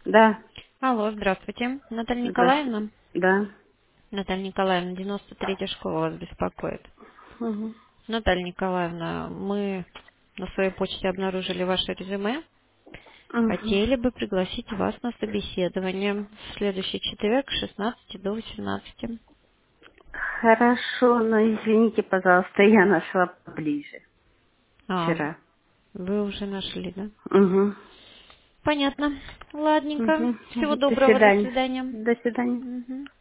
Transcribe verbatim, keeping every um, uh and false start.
Да, Алло, здравствуйте. Наталья здравствуйте. Николаевна? Да. Наталья Николаевна, девяносто третья школа вас беспокоит. Угу. Наталья Николаевна, мы на своей почте обнаружили ваше резюме. Угу. Хотели бы пригласить вас на собеседование в следующий четверг с шестнадцати до восемнадцати. Хорошо, но извините, пожалуйста, я нашла поближе А, вчера. вы уже нашли, да? Угу. Понятно. Ладненько. Угу. Всего До доброго. До свидания. свидания. До свидания. Мгм.